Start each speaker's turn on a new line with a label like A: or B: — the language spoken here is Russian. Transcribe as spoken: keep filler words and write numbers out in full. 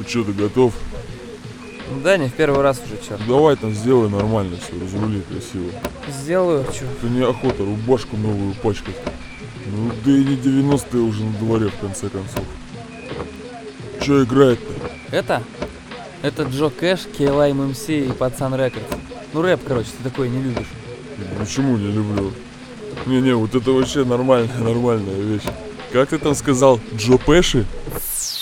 A: Ну что, ты готов?
B: Да, не в первый раз уже, черт.
A: Давай там сделай нормально все, разрули красиво.
B: Сделаю, чё.
A: Это неохота рубашку новую пачкать. Ну да и не девяностые уже на дворе в конце концов. Че играет-то?
B: Это? Это Джо Кэш, Кейлайм эм си и Пацан Рекордс. Ну рэп, короче, ты такой не любишь.
A: Почему не люблю? Не-не, вот это вообще нормальная, нормальная вещь. Как ты там сказал? Джо Пэши?